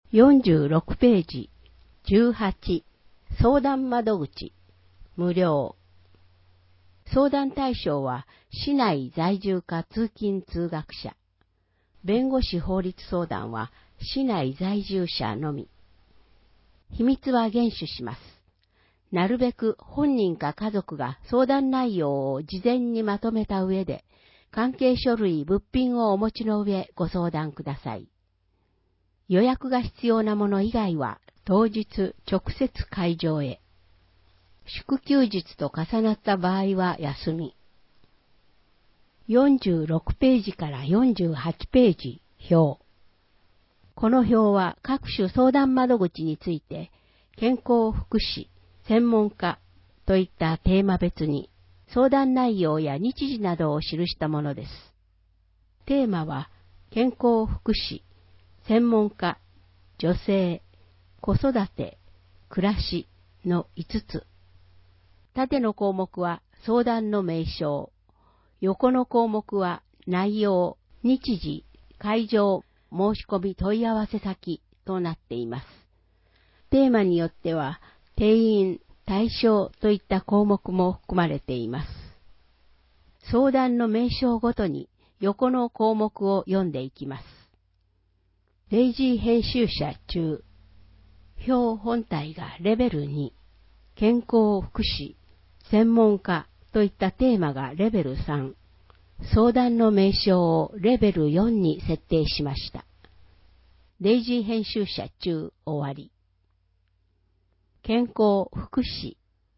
46ページ18相談窓口無料相談対象は市内在住か通勤通学者弁護士法律相談は市内在住者のみ秘密は厳守しますなるべく本人か家族が相談内容を事前にまとめた上で関係書類物品をお持ちの上ご相談ください予約が必要なもの以外は当日直接会場へ。祝休日と重なった場合は休み。46ページから48ページ表。この表は各種相談窓口について健康福祉、専門家といったテーマ別に相談内容や日時などを記したものです。テーマは健康福祉、専門家、女性、子育て、暮らしの5つ。縦の項目は相談の名称、横の項目は内容、日時、会場、申し込み問い合わせ先となっています。テーマによっては定員、対象といった項目も含まれています。相談の名称ごとに横の項目を読んでいきます。デイジー編集者中、表本体がレベル2、健康福祉、専門家といったテーマがレベル3、相談の名称をレベル4に設定しました。デイジー編集者中終わり。健康福祉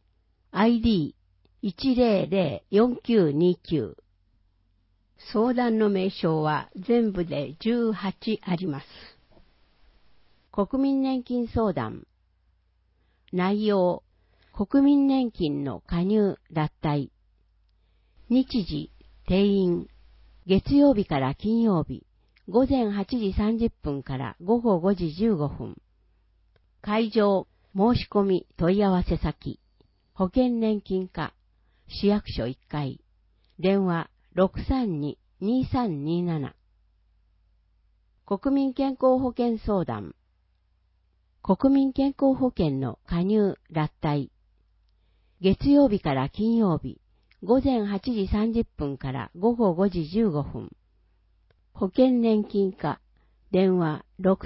ID1004929 相談の名称は全部で18あります。国民年金相談内容国民年金の加入脱退日時定員月曜日から金曜日午前8時30分から午後5時15分会場申し込み問い合わせ先保険年金課市役所1階電話632-2327国民健康保険相談国民健康保険の加入脱退月曜日から金曜日午前8時30分から午後5時15分保険年金課電話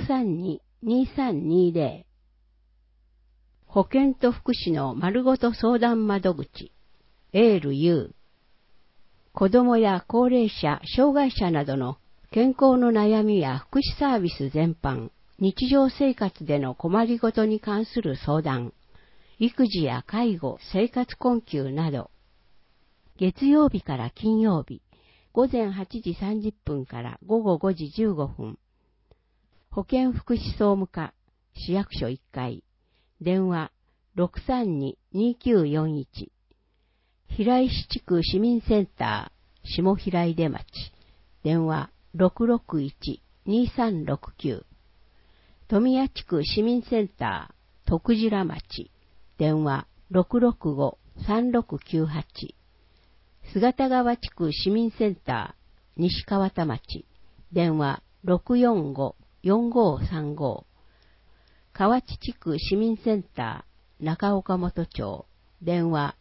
632-2320保険と福祉の丸ごと相談窓口エール U 子どもや高齢者、障害者などの健康の悩みや福祉サービス全般、日常生活での困りごとに関する相談、育児や介護、生活困窮など、月曜日から金曜日、午前8時30分から午後5時15分、保健福祉総務課、市役所1階、電話632-2941平石地区市民センター下平出町電話661-2369富谷地区市民センター徳白町電話665-3698姿川地区市民センター西川田町電話645-4535河内地区市民センター中岡本町電話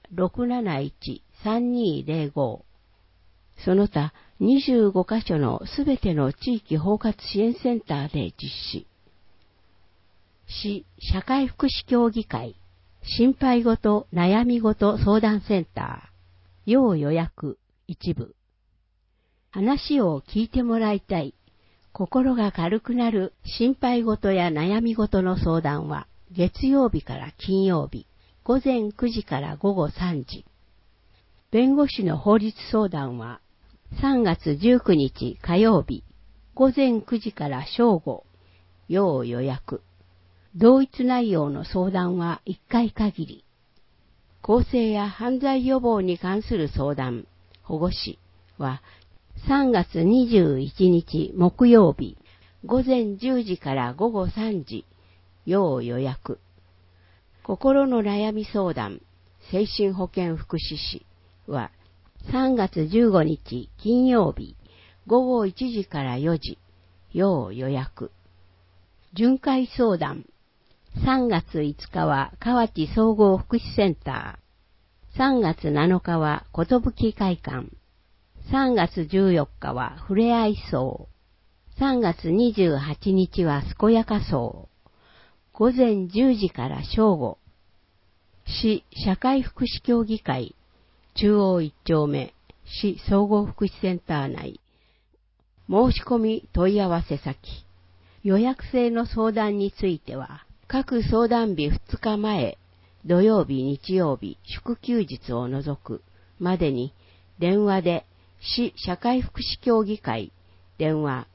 671-3205その他25カ所のすべての地域包括支援センターで実施市社会福祉協議会心配ごと悩みごと相談センター要予約一部話を聞いてもらいたい心が軽くなる心配ごとや悩みごとの相談は月曜日から金曜日午前9時から午後3時。弁護士の法律相談は3月19日火曜日午前9時から正午。要予約。同一内容の相談は1回限り。更生や犯罪予防に関する相談、保護司は3月21日木曜日午前10時から午後3時。要予約。心の悩み相談、精神保健福祉士は3月15日金曜日午後1時から4時、要予約。 巡回相談。3月5日は河内総合福祉センター。3月7日は寿会館。3月14日はふれあい荘。3月28日は健やか荘。午前10時から正午。市社会福祉協議会、中央1丁目、市総合福祉センター内。申し込み問い合わせ先。予約制の相談については、各相談日2日前、土曜日、日曜日、祝休日を除くまでに、電話で市社会福祉協議会、電話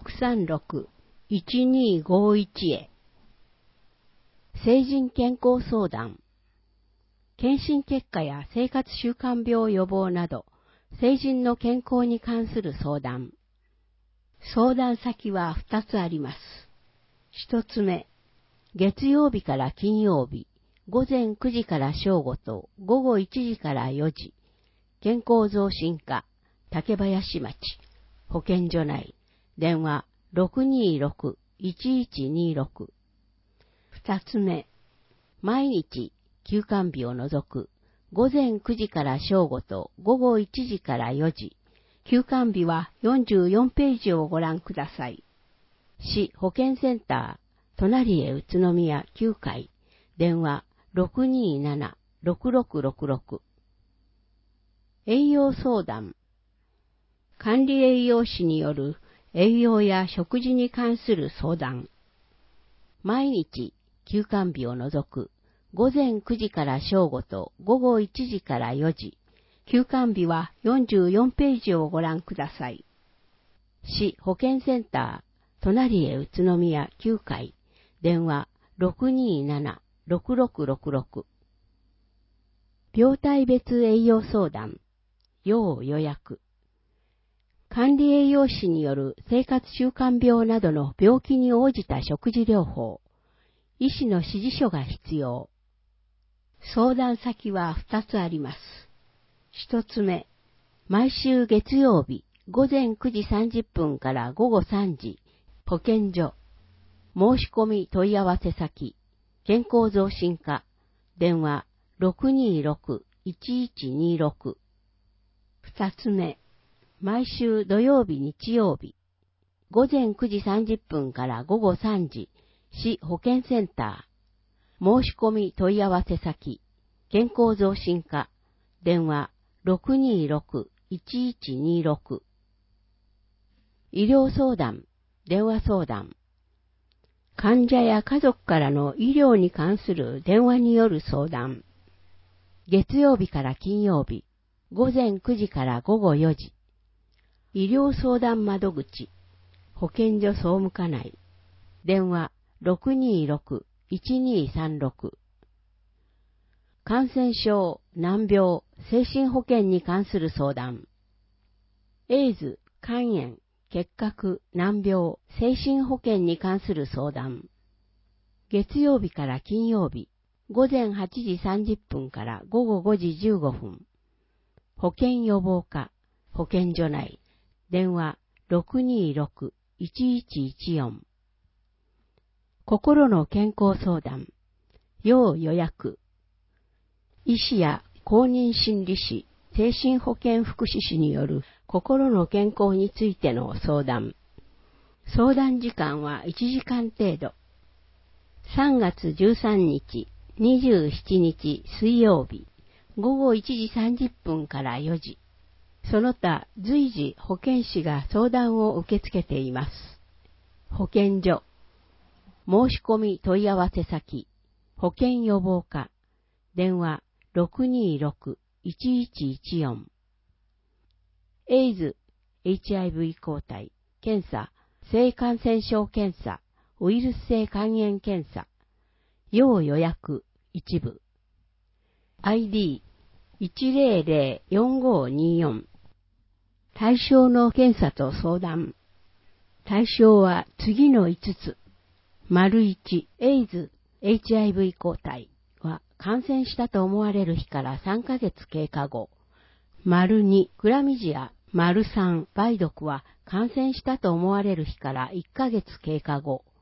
636-1251 へ。成人健康相談。検診結果や生活習慣病予防など、成人の健康に関する相談。相談先は2つあります。1つ目、月曜日から金曜日、午前9時から正午と午後1時から4時、健康増進課、竹林町、保健所内、電話 626-1126。2つ目、毎日、休館日を除く、午前9時から正午と午後1時から4時、休館日は44ページをご覧ください。市保健センター、隣へ宇都宮9階、電話 627-6666。栄養相談。管理栄養士による栄養や食事に関する相談。毎日、休館日を除く、午前9時から正午と午後1時から4時、休館日は44ページをご覧ください。市保健センター、隣へ宇都宮9階、電話 627-6666。病態別栄養相談、要予約。管理栄養士による生活習慣病などの病気に応じた食事療法、医師の指示書が必要。相談先は2つあります。1つ目、毎週月曜日午前9時30分から午後3時、保健所。申し込み問い合わせ先、健康増進課、電話 626-1126。2つ目、毎週土曜日日曜日、午前9時30分から午後3時、市保健センター。申し込み問い合わせ先、健康増進課、電話 626-1126。医療相談、電話相談。患者や家族からの医療に関する電話による相談。月曜日から金曜日、午前9時から午後4時。医療相談窓口、保健所総務課内。電話 626-1236。感染症、難病、精神保健に関する相談。エイズ、肝炎、結核、難病、精神保健に関する相談。月曜日から金曜日、午前8時30分から午後5時15分。保健予防課、保健所内。電話 626-1114。心の健康相談。要予約。医師や公認心理師、精神保健福祉士による心の健康についての相談。相談時間は1時間程度。3月13日、27日水曜日、午後1時30分から4時。その他随時保健師が相談を受け付けています。保健所。申し込み問い合わせ先、保健予防課。電話 626-1114。エイズ、HIV 抗体、検査、性感染症検査、ウイルス性肝炎検査、要予約、一部。ID、1004524。対象の検査と相談。対象は次の5つ。1、エイズ、HIV 抗体は感染したと思われる日から3ヶ月経過後。2、クラミジア。3、梅毒は感染したと思われる日から1ヶ月経過後。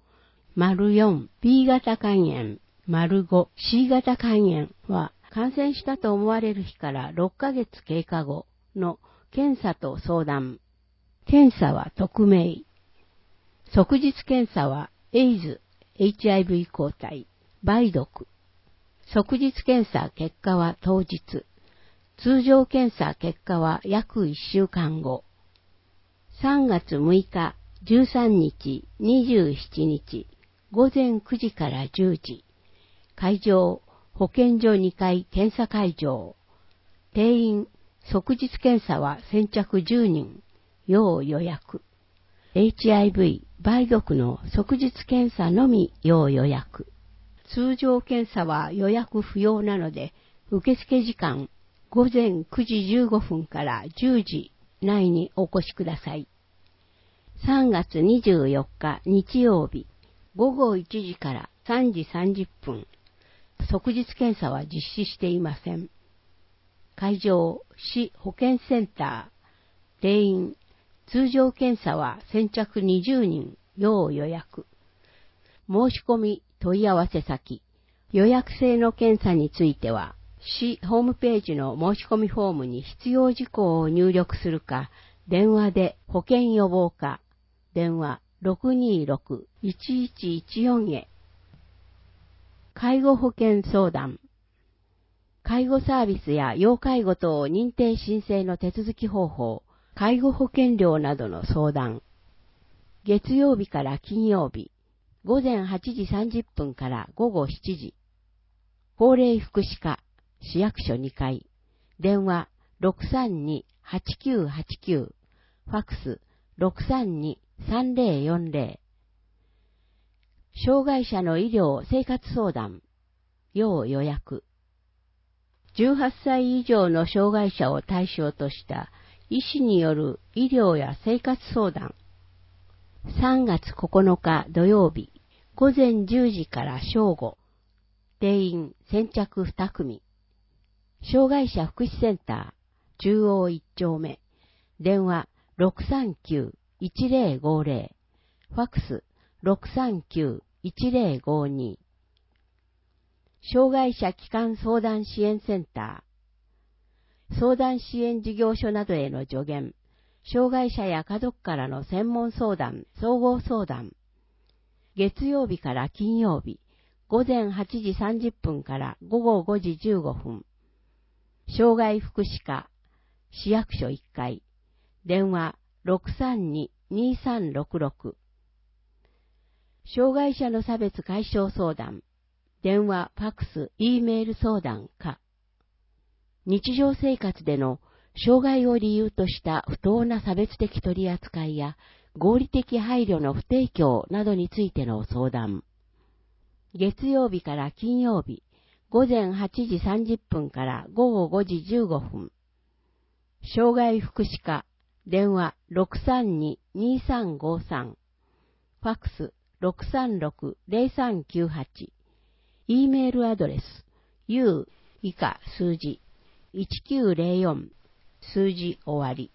4 B 型肝炎、5 C 型肝炎は感染したと思われる日から6ヶ月経過後の検査と相談。検査は匿名。即日検査はエイズ、HIV 抗体、梅毒。即日検査結果は当日。通常検査結果は約1週間後。3月6日、13日、27日、午前9時から10時。会場、保健所2階検査会場。定員、即日検査は先着10人。要予約。HIV、梅毒の即日検査のみ要予約。通常検査は予約不要なので、受付時間、午前9時15分から10時内にお越しください。3月24日日曜日、午後1時から3時30分。即日検査は実施していません。会場、市保健センター。定員、通常検査は先着20人、要予約。申し込み、問い合わせ先。予約制の検査については、市ホームページの申し込みフォームに必要事項を入力するか、電話で保健予防課、電話 626-1114 へ。介護保険相談。介護サービスや要介護等認定申請の手続き方法、介護保険料などの相談。月曜日から金曜日、午前8時30分から午後7時。高齢福祉課、市役所2階。電話 632-8989。ファックス 632-3040。障害者の医療生活相談。要予約。18歳以上の障害者を対象とした医師による医療や生活相談。3月9日土曜日、午前10時から正午。定員先着2組。障害者福祉センター、中央1丁目。電話 639-1050。ファックス 639-1052。障害者基幹相談支援センター。相談支援事業所などへの助言。障害者や家族からの専門相談、総合相談。月曜日から金曜日、午前8時30分から午後5時15分。障害福祉課、市役所1階。電話 632-2366。障害者の差別解消相談。電話、ファックス、Eメール相談か。日常生活での障害を理由とした不当な差別的取り扱いや合理的配慮の不提供などについての相談。月曜日から金曜日、午前8時30分から午後5時15分。障害福祉課、電話 632-2353。ファックス 636-0398。Eメールアドレス u 以下数字1904数字終わり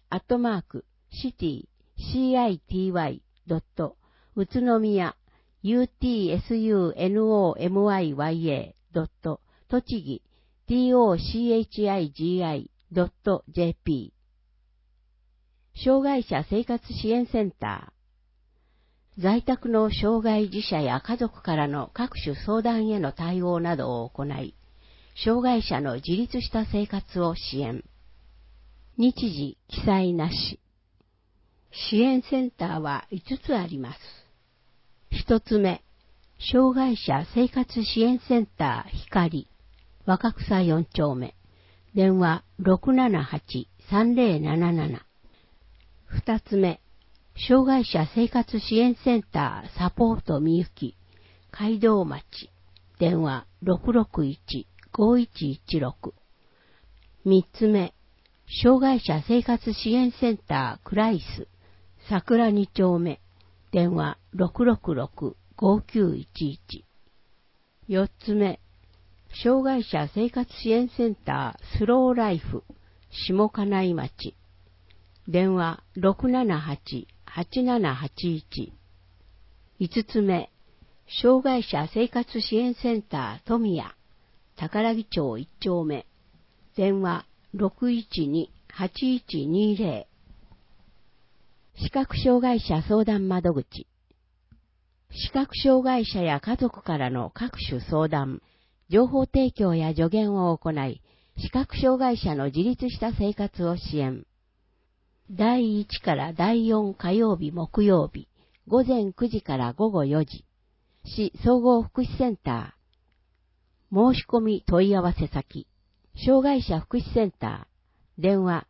@city宇都宮 utsunomiya. 栃木 tochigi.jp 障害者生活支援センター。在宅の障害児者や家族からの各種相談への対応などを行い、障害者の自立した生活を支援。日時記載なし。支援センターは5つあります。1つ目、障害者生活支援センター光、若草4丁目、電話 678-3077。2つ目、障害者生活支援センターサポートみゆき、街道町、電話 661-5116。3つ目、障害者生活支援センタークライス、桜2丁目、電話 666-5911。4つ目、障害者生活支援センタースローライフ、下金井町、電話 678-8781。5つ目、 障害者生活支援センター富谷、宝木町1丁目、電話 612-8120。視覚障害者相談窓口。視覚障害者や家族からの各種相談、情報提供や助言を行い、視覚障害者の自立した生活を支援。第1から第4火曜日木曜日、午前9時から午後4時。市総合福祉センター。申し込み問い合わせ先。障害者福祉センター。電話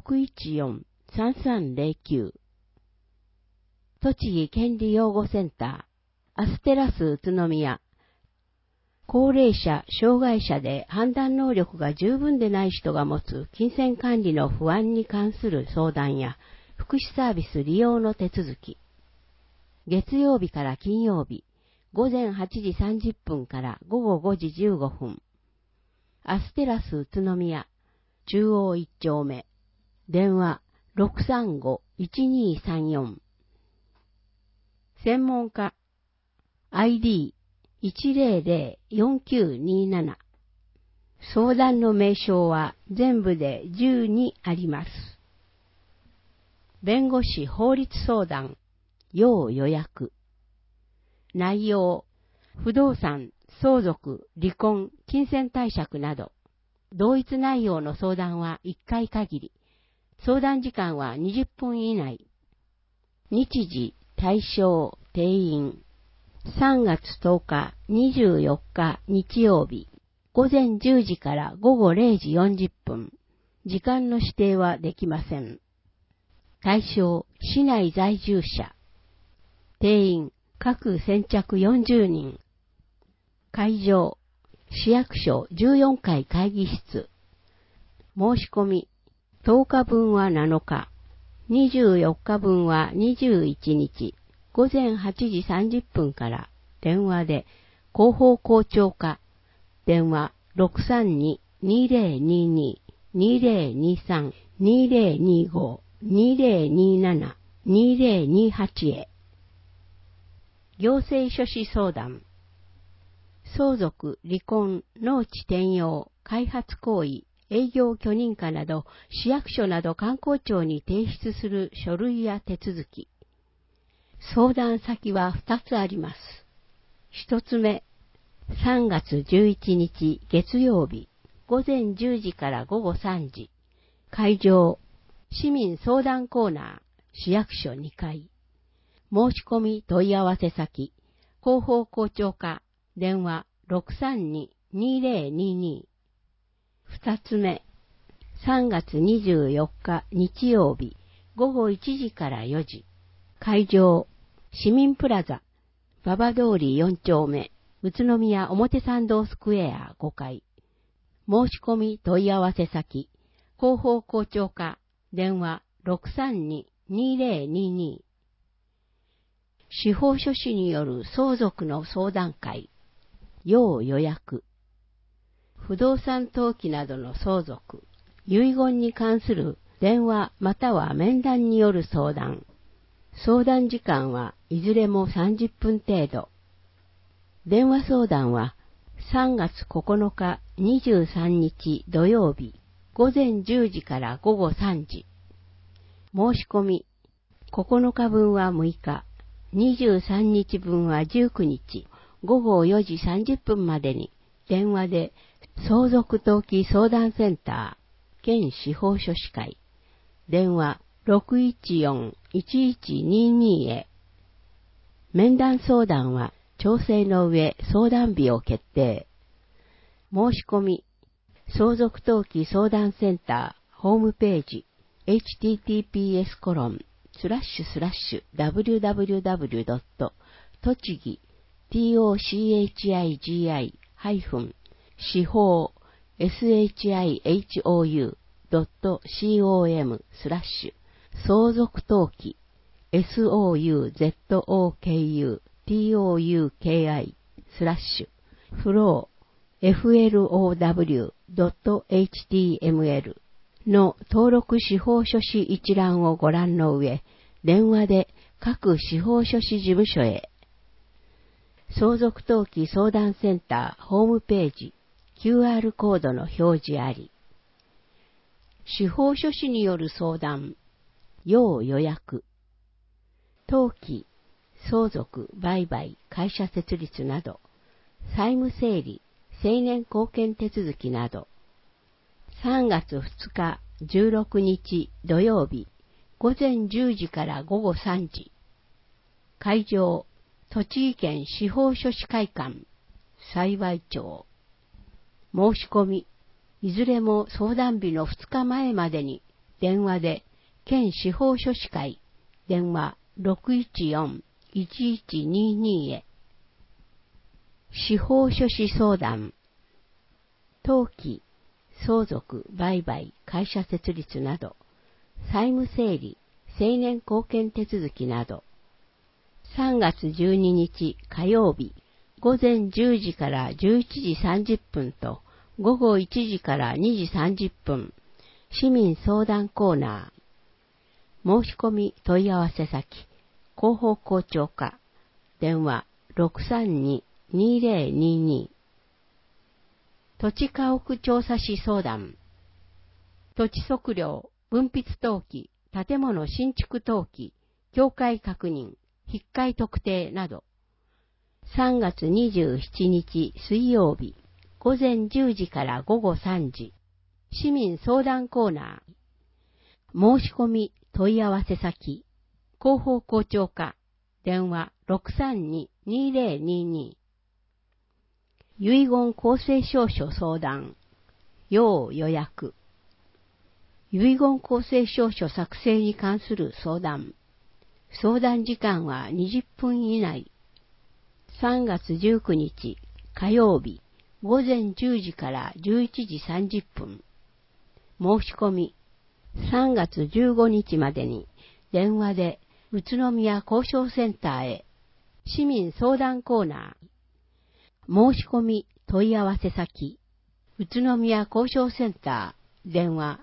614-3309。栃木権利養護センター。アステラス宇都宮。高齢者、障害者で判断能力が十分でない人が持つ金銭管理の不安に関する相談や福祉サービス利用の手続き。月曜日から金曜日。午前8時30分から午後5時15分。アステラス宇都宮、中央1丁目。電話 635-1234。専門家、ID-100-4927。相談の名称は全部で12あります。弁護士法律相談、要予約。内容、不動産、相続、離婚、金銭貸借など、同一内容の相談は1回限り、相談時間は20分以内。日時、対象、定員。3月10日、24日、日曜日、午前10時から午後0時40分。時間の指定はできません。対象、市内在住者。定員、各先着40人。会場、市役所14階会議室。申し込み、10日分は7日、24日分は21日、午前8時30分から電話で広報校長課、電話 632-2022-2025-2027-2028 へ。行政書士相談。相続、離婚、農地転用、開発行為、営業許認可など、市役所など官公庁に提出する書類や手続き。相談先は2つあります。1つ目、3月11日月曜日、午前10時から午後3時。会場、市民相談コーナー、市役所2階。申し込み問い合わせ先、広報校長課、電話 632-2022。2つ目、3月24日日曜日、午後1時から4時。会場、市民プラザ、馬場通り4丁目、宇都宮表参道スクエア5階。申し込み問い合わせ先、広報校長課、電話 632-2022。司法書士による相続の相談会、要予約。不動産登記などの相続、遺言に関する電話または面談による相談。相談時間はいずれも30分程度。電話相談は3月9日23日土曜日午前10時から午後3時。申し込み9日分は6日、23日分は19日午後4時30分までに電話で相続登記相談センター県司法書士会電話 614-1122 へ。面談相談は調整の上相談日を決定。申し込み相続登記相談センターホームページ https://www. 栃木 tochigi-司法 shihou.com/ 相続登記 souzokuTouki/ flow.html の登録司法書士一覧をご覧の上、電話で各司法書士事務所へ。 相続登記相談センターホームページ QR コードの表示あり。司法書士による相談、要予約。登記、相続、売買、会社設立など、債務整理、成年後見手続きなど、3月2日16日土曜日、午前10時から午後3時。会場、栃木県司法書士会館、幸町。申し込み、いずれも相談日の2日前までに、電話で、県司法書士会、電話 614-1122 へ。司法書士相談、登記、相続、売買、会社設立など、債務整理、成年後見手続きなど、3月12日火曜日、午前10時から11時30分と、午後1時から2時30分、市民相談コーナー。申し込み問い合わせ先、広報校長課、電話 632-2022。土地家屋調査士相談。土地測量、分筆登記、建物新築登記、境界確認、引換特定など。3月27日水曜日、午前10時から午後3時、市民相談コーナー。申し込み問い合わせ先、広報校長課、電話 632-2022。遺言公正証書相談、要予約。遺言公正証書作成に関する相談。相談時間は20分以内。3月19日火曜日、午前10時から11時30分。申し込み、3月15日までに電話で宇都宮交渉センターへ。市民相談コーナー。申し込み問い合わせ先、宇都宮交渉センター、電話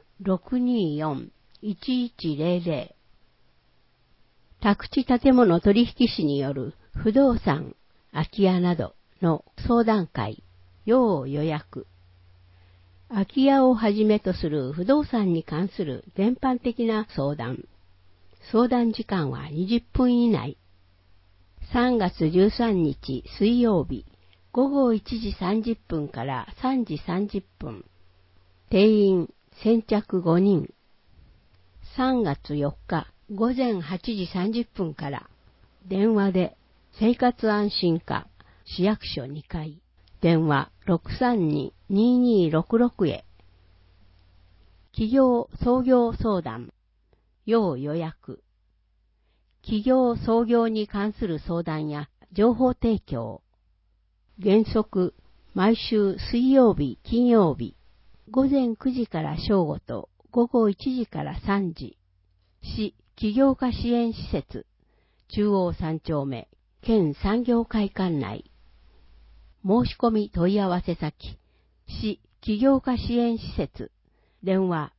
624-1100。宅地建物取引士による不動産、空き家などの相談会、要予約。空き家をはじめとする不動産に関する全般的な相談。相談時間は20分以内。3月13日水曜日、午後1時30分から3時30分。定員先着5人。3月4日、午前8時30分から、電話で生活安心課、市役所2階、電話 632-2266 へ。企業創業相談、要予約。企業創業に関する相談や情報提供。原則、毎週水曜日、金曜日、午前9時から正午と午後1時から3時。市起業家支援施設、中央3丁目、県産業会館内。申し込み問い合わせ先、市起業家支援施設、電話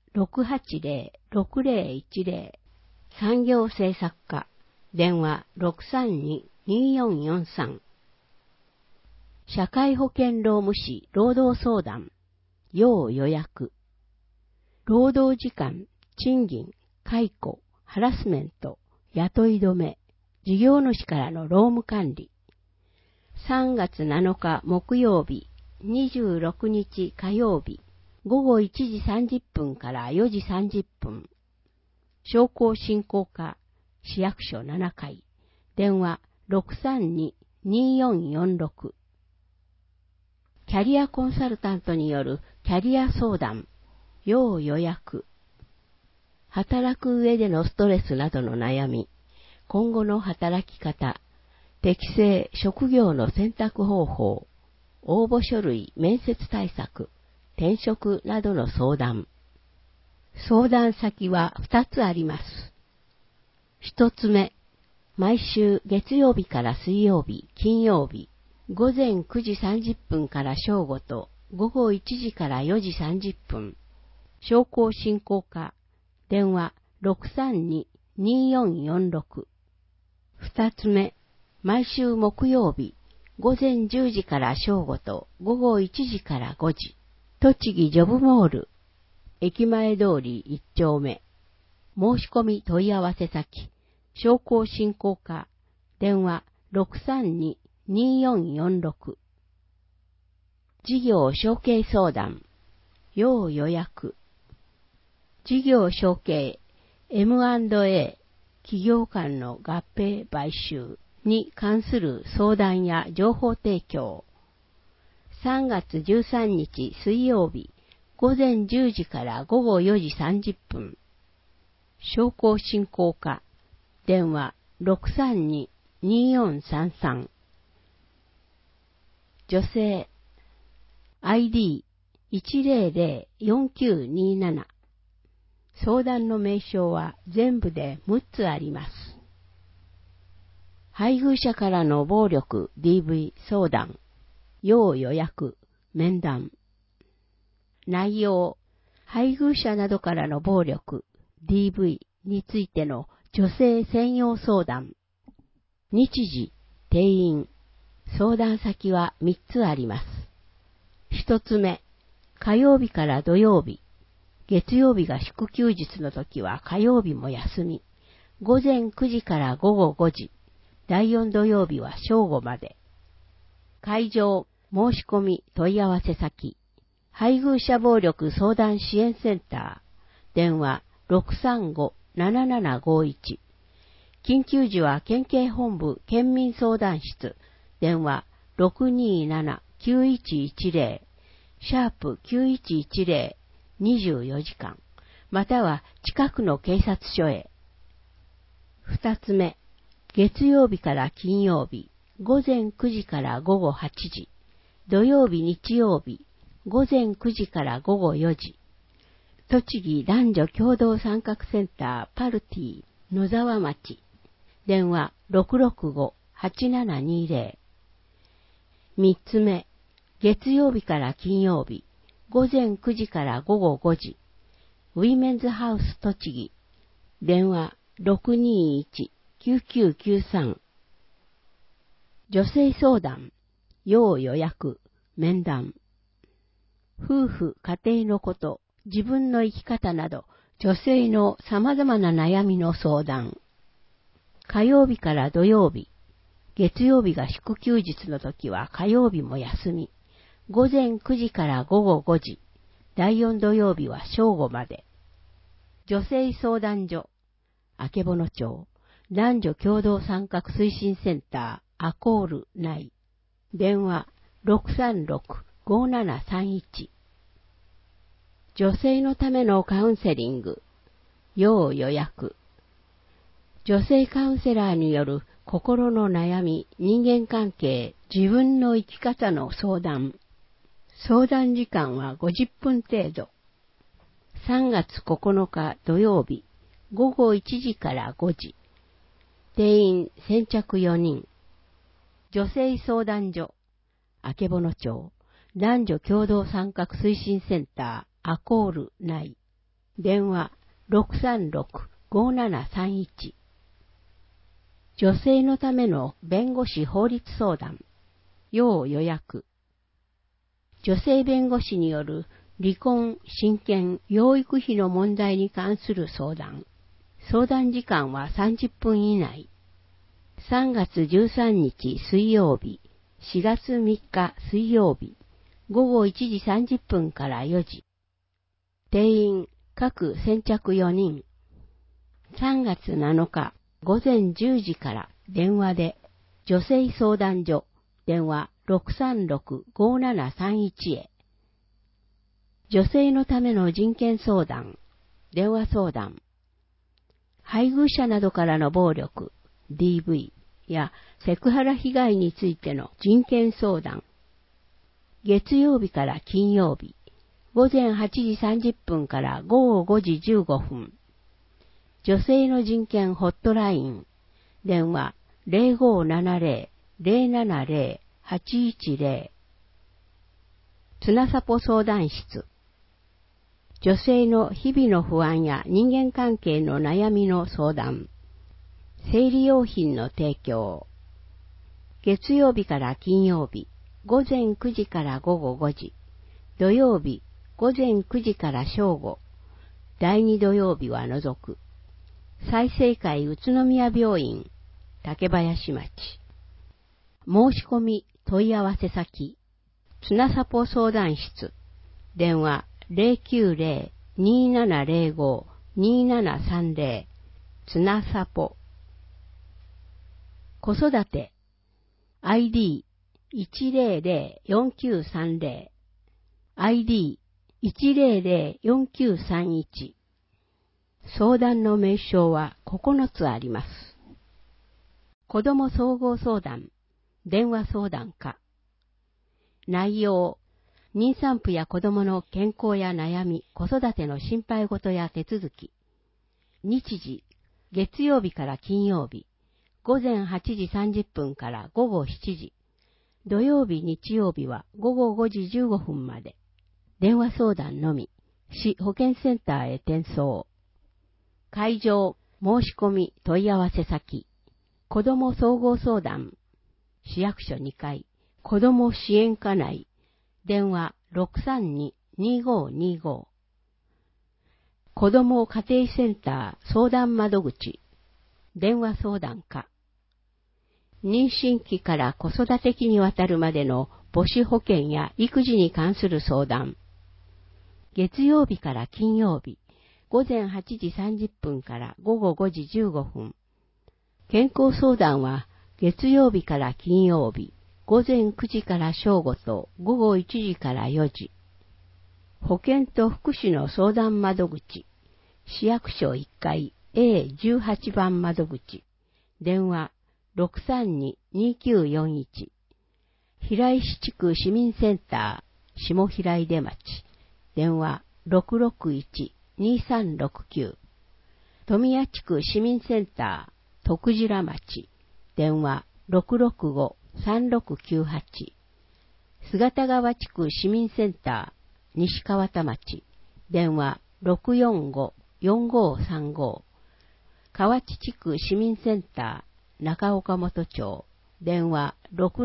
680-6010。産業政策課、電話 632-2443。社会保険労務士労働相談、要予約。労働時間、賃金、解雇、ハラスメント、雇い止め、事業主からの労務管理。3月7日木曜日、26日火曜日、午後1時30分から4時30分。商工振興課、市役所7階、電話 632-2446。キャリアコンサルタントによるキャリア相談、要予約。働く上でのストレスなどの悩み、今後の働き方、適正職業の選択方法、応募書類面接対策、転職などの相談。相談先は2つあります。1つ目、毎週月曜日から水曜日、金曜日、午前9時30分から正午と午後1時から4時30分。商工振興課、電話 632-2446。2つ目、毎週木曜日、 午前10時から正午と午後1時から5時。栃木ジョブモール、駅前通り1丁目。申し込み問い合わせ先、商工振興課、電話 632-2446。事業承継相談、要予約。事業承継 M&A 企業間の合併買収に関する相談や情報提供。3月13日水曜日午前10時から午後4時30分。商工振興課電話 632-2433。女性 ID1004927。相談の名称は全部で6つあります。配偶者からの暴力 DV 相談、要予約、面談。内容、配偶者などからの暴力 DV についての女性専用相談。日時、定員、相談先は3つあります。1つ目、火曜日から土曜日。月曜日が祝休日の時は火曜日も休み。午前9時から午後5時。第4土曜日は正午まで。会場、申し込み問い合わせ先。配偶者暴力相談支援センター。電話 635-7751。緊急時は県警本部県民相談室。電話 627-9110。#9110。24時間。または近くの警察署へ。2つ目。月曜日から金曜日。午前9時から午後8時。土曜日日曜日。午前9時から午後4時。栃木男女共同参画センターパルティ野沢町。電話 665-8720。3つ目。月曜日から金曜日。午前9時から午後5時。ウィメンズハウス栃木。電話 621-9993。女性相談。要予約。面談。夫婦家庭のこと、自分の生き方など、女性の様々な悩みの相談。火曜日から土曜日。月曜日が祝休日の時は火曜日も休み。午前9時から午後5時。第4土曜日は正午まで。女性相談所。曙町。男女共同参画推進センターアコール内。電話 636-5731。女性のためのカウンセリング。要予約。女性カウンセラーによる心の悩み、人間関係、自分の生き方の相談。相談時間は50分程度。3月9日土曜日、午後1時から5時。定員先着4人。女性相談所。曙町。男女共同参画推進センターアコール内。電話 636-5731。女性のための弁護士法律相談。要予約。女性弁護士による離婚、親権、養育費の問題に関する相談。相談時間は30分以内。3月13日水曜日、4月3日水曜日、午後1時30分から4時。定員各先着4人。3月7日午前10時から電話で、女性相談所、電話636-5731へ。女性のための人権相談、電話相談。配偶者などからの暴力、DV やセクハラ被害についての人権相談。月曜日から金曜日、午前8時30分から午後5時15分。女性の人権ホットライン、電話 0570-070-810。つなさぽ相談室。女性の日々の不安や人間関係の悩みの相談。生理用品の提供。 月曜日から金曜日、午前9時から午後5時。土曜日、午前9時から正午。第2土曜日は除く。済生会宇都宮病院、竹林町。申し込み問い合わせ先、つなさぽ相談室。電話090-2705-2730。つなさぽ。子育て ID1004930 ID1004931。相談の名称は9つあります。子ども総合相談、電話相談課。内容、妊産婦や子どもの健康や悩み、子育ての心配事や手続き。日時、月曜日から金曜日、午前8時30分から午後7時。土曜日、日曜日は午後5時15分まで。電話相談のみ、市保健センターへ転送。会場、申し込み問い合わせ先、子ども総合相談、市役所2階、子ども支援課内、電話632-2525。子ども家庭センター相談窓口、電話相談課。妊娠期から子育て期にわたるまでの母子保健や育児に関する相談。月曜日から金曜日、午前8時30分から午後5時15分。健康相談は月曜日から金曜日、午前9時から正午と午後1時から4時。保健と福祉の相談窓口、市役所1階 A18 番窓口、電話632-2941。平石地区市民センター、下平出町、電話661-2369。富谷地区市民センター、徳白町、電話665-3698。姿川地区市民センター、西川田町、電話645-4535。河内地区市民センター、中岡本町、電話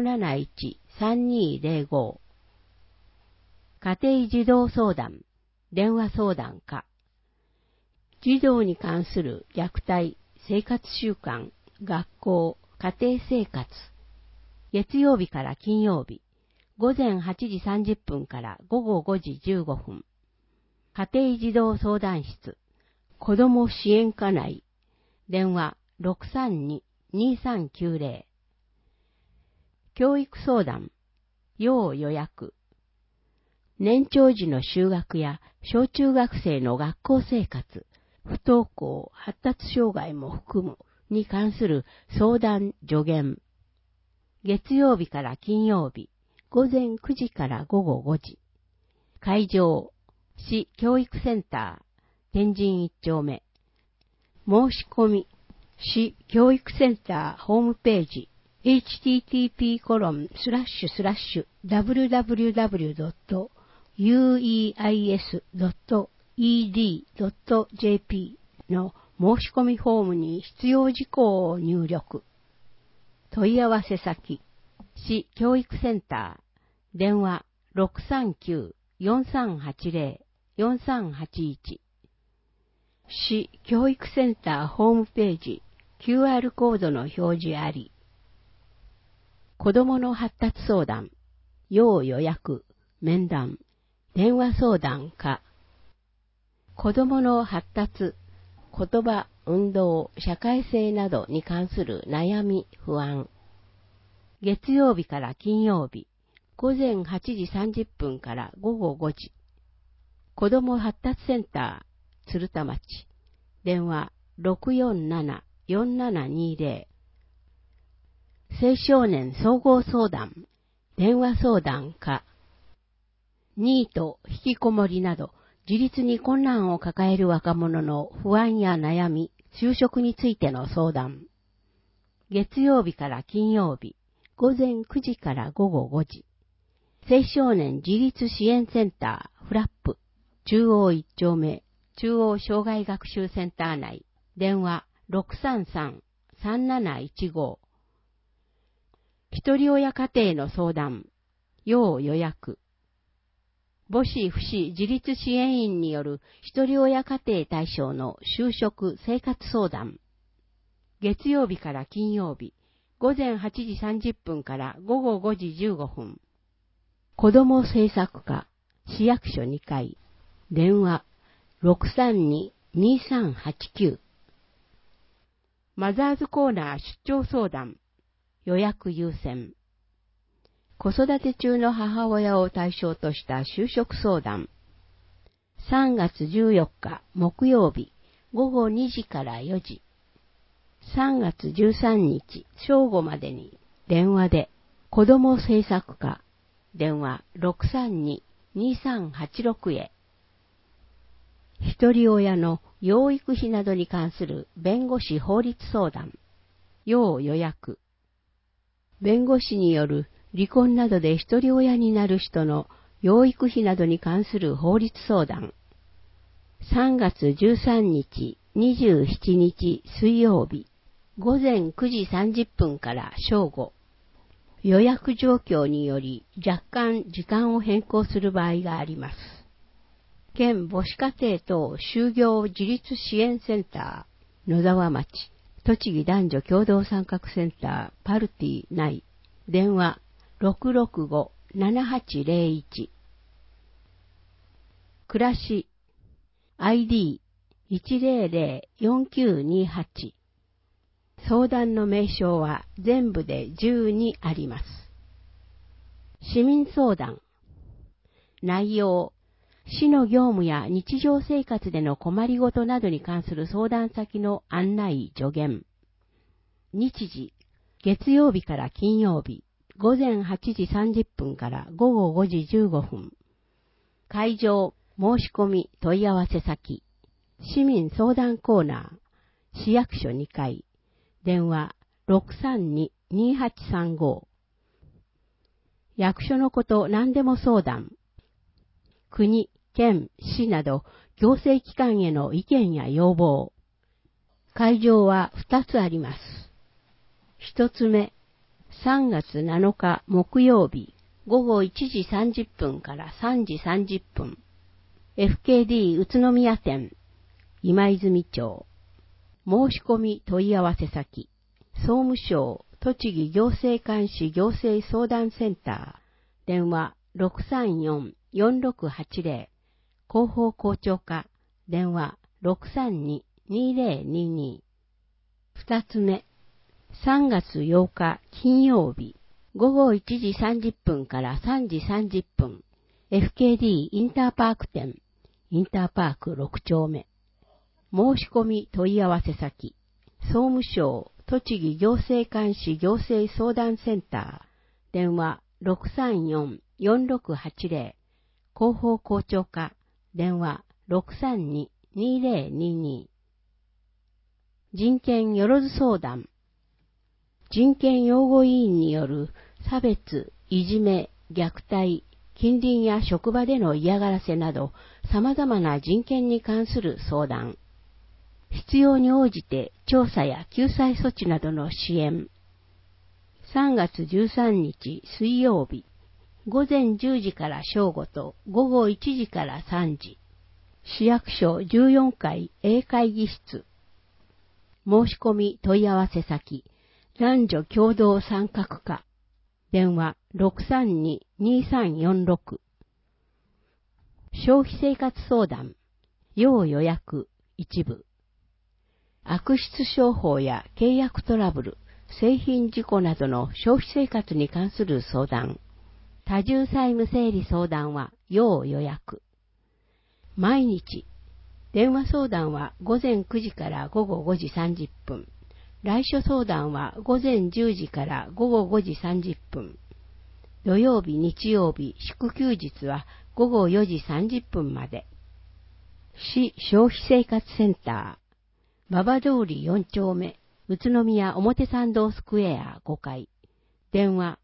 671-3205。家庭児童相談、電話相談課。児童に関する虐待、生活習慣、学校、家庭生活。月曜日から金曜日、午前8時30分から午後5時15分。家庭児童相談室、子ども支援課内、電話632-2390。教育相談、要予約。年長児の就学や小中学生の学校生活、不登校、発達障害も含むに関する相談助言。月曜日から金曜日、午前9時から午後5時。会場、市教育センター、天神1丁目。申し込み、市教育センターホームページ、http://www.ueis.ed.jp の申し込みフォームに必要事項を入力。問い合わせ先、市教育センター、電話639-4380-4381。市教育センターホームページ、QR コードの表示あり。子どもの発達相談、要予約、面談、電話相談課。子どもの発達、言葉、運動、社会性などに関する悩み、不安。月曜日から金曜日、午前8時30分から午後5時。子ども発達センター、鶴田町。電話647-4720。青少年総合相談、電話相談課。ニート、引きこもりなど、自立に困難を抱える若者の不安や悩み、就職についての相談。月曜日から金曜日、午前9時から午後5時。青少年自立支援センター、フラップ、中央1丁目、中央障害学習センター内、電話633-3715。 一人親家庭の相談、要予約。母子父子自立支援員による一人親家庭対象の就職生活相談。月曜日から金曜日、午前8時30分から午後5時15分。子ども政策課、市役所2階。電話、632-2389。マザーズコーナー出張相談。予約優先。子育て中の母親を対象とした就職相談。3月14日木曜日午後2時から4時。3月13日正午までに電話で子ども政策課電話 632-2386 へ。一人親の養育費などに関する弁護士法律相談。要予約。弁護士による離婚などで一人親になる人の養育費などに関する法律相談。3月13日、27日水曜日、午前9時30分から正午。予約状況により若干時間を変更する場合があります。県母子家庭等就業自立支援センター、野沢町、栃木男女共同参画センター、パルティ内、電話 665-7801。暮らし、ID-1004928。相談の名称は全部で12あります。市民相談。内容、市の業務や日常生活での困りごとなどに関する相談先の案内助言。日時、月曜日から金曜日、午前8時30分から午後5時15分。会場、申し込み問い合わせ先。市民相談コーナー、市役所2階。電話 632-2835。役所のこと何でも相談。国、県、市など行政機関への意見や要望。会場は2つあります。1つ目、3月7日木曜日午後1時30分から3時30分。FKD 宇都宮店、今泉町。申し込み問い合わせ先、総務省栃木行政監視行政相談センター、電話 634-4680、広報校長課、電話 632-2022。二つ目、3月8日金曜日、午後1時30分から3時30分、FKD インターパーク店、インターパーク6丁目。申し込み問い合わせ先、総務省栃木行政監視行政相談センター、電話 634-4680、広報校長課、電話 632-2022。人権よろず相談。人権擁護委員による差別、いじめ、虐待、近隣や職場での嫌がらせなど様々な人権に関する相談。必要に応じて調査や救済措置などの支援。3月13日水曜日、午前10時から正午と午後1時から3時。市役所14階 A 会議室。申し込み問い合わせ先、男女共同参画課。電話 632-2346。消費生活相談、要予約一部。悪質商法や契約トラブル、製品事故などの消費生活に関する相談。多重債務整理相談は要予約。毎日。電話相談は午前9時から午後5時30分。来所相談は午前10時から午後5時30分。土曜日、日曜日、祝休日は午後4時30分まで。市消費生活センター。馬場通り4丁目、宇都宮表参道スクエア5階。電話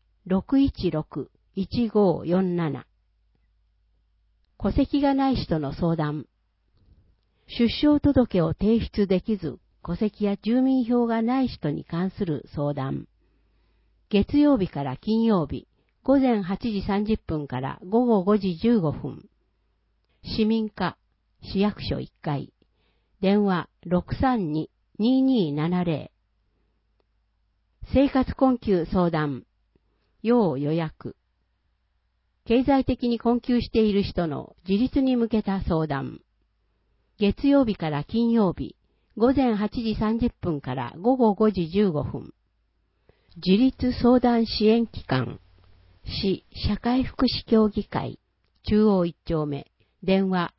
616-1547。戸籍がない人の相談。出生届を提出できず、戸籍や住民票がない人に関する相談。 月曜日から金曜日、午前8時30分から午後5時15分。市民課、市役所1階。電話632-2270。生活困窮相談。要予約。経済的に困窮している人の自立に向けた相談。月曜日から金曜日、午前8時30分から午後5時15分。自立相談支援機関。市社会福祉協議会。中央1丁目。電話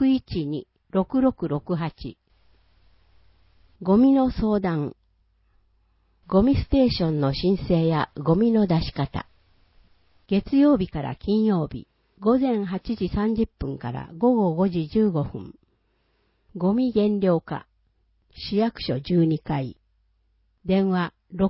612-6668。ゴミの相談。ゴミステーションの申請やゴミの出し方。月曜日から金曜日、午前8時30分から午後5時15分。ゴミ減量課、市役所12階。電話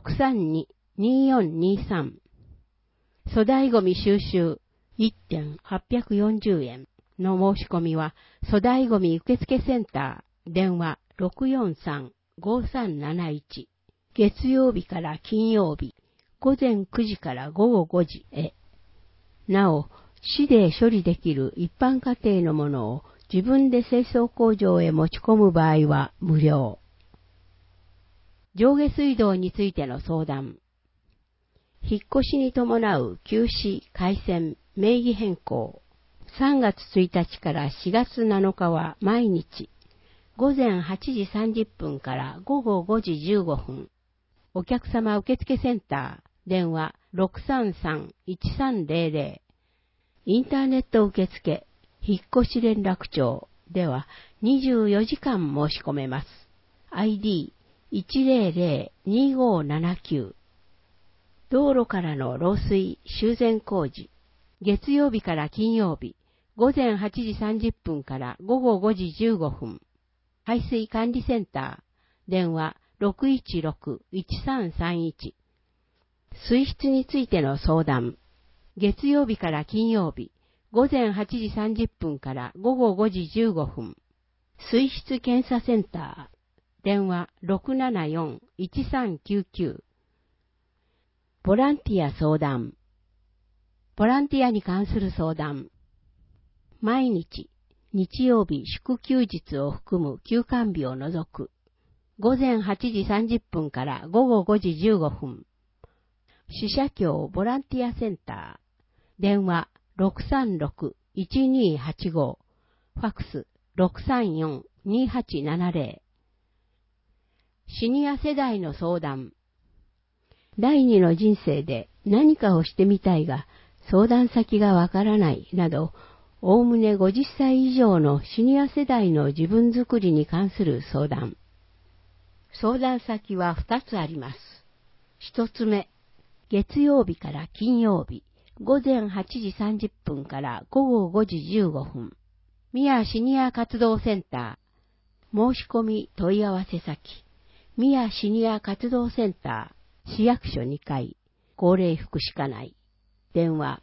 632-2423。粗大ゴミ収集 1.840 円の申し込みは、粗大ゴミ受付センター、電話643-5371。月曜日から金曜日、午前9時から午後5時へ。なお、市で処理できる一般家庭のものを自分で清掃工場へ持ち込む場合は無料。上下水道についての相談。引っ越しに伴う休止、改線、名義変更。3月1日から4月7日は毎日、午前8時30分から午後5時15分。お客様受付センター、電話633-1300。インターネット受付、引っ越し連絡帳では24時間申し込めます。ID1002579。道路からの漏水修繕工事。月曜日から金曜日、午前8時30分から午後5時15分。排水管理センター、電話616-1331。水質についての相談。月曜日から金曜日、午前8時30分から午後5時15分。水質検査センター、電話674-1399。ボランティア相談。ボランティアに関する相談。毎日、日曜日祝休日を含む休館日を除く。午前8時30分から午後5時15分。支社協ボランティアセンター。電話636-1285。ファックス634-2870。シニア世代の相談。第二の人生で何かをしてみたいが、相談先がわからないなど、おおむね50歳以上のシニア世代の自分づくりに関する相談。相談先は2つあります。1つ目、月曜日から金曜日、午前8時30分から午後5時15分。宮シニア活動センター。申し込み問い合わせ先。宮シニア活動センター。市役所2階。高齢福祉課内。電話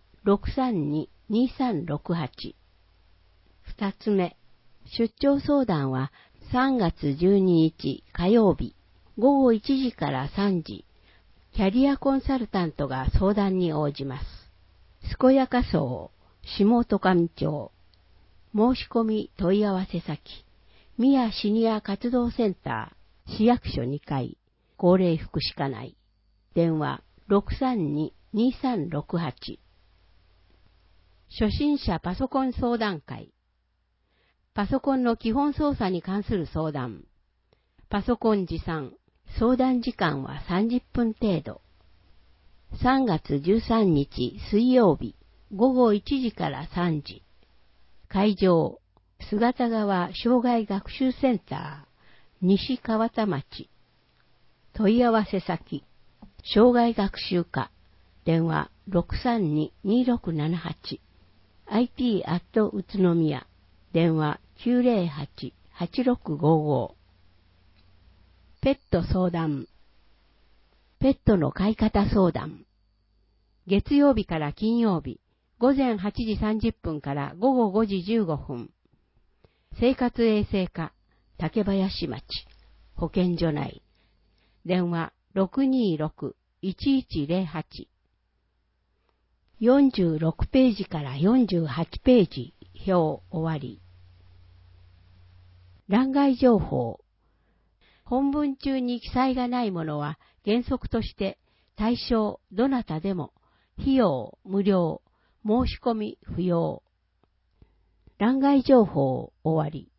632-2368。2つ目、出張相談は3月12日火曜日、午後1時から3時。キャリアコンサルタントが相談に応じます。健やか荘、下戸上町。申し込み問い合わせ先。宮シニア活動センター、市役所2階。高齢福祉課内。電話632-2368。初心者パソコン相談会。パソコンの基本操作に関する相談。パソコン持参。相談時間は30分程度。3月13日水曜日、午後1時から3時。会場、姿川障害学習センター、西川田町。問い合わせ先。障害学習課。電話632-2678。IT@ 宇都宮。電話908-8655。ペット相談。ペットの飼い方相談。月曜日から金曜日、午前8時30分から午後5時15分。生活衛生課、竹林町。保健所内。電話 1108。46ページから48ページ表終わり。欄外情報。本文中に記載がないものは原則として対象どなたでも費用無料、申し込み不要。欄外情報終わり。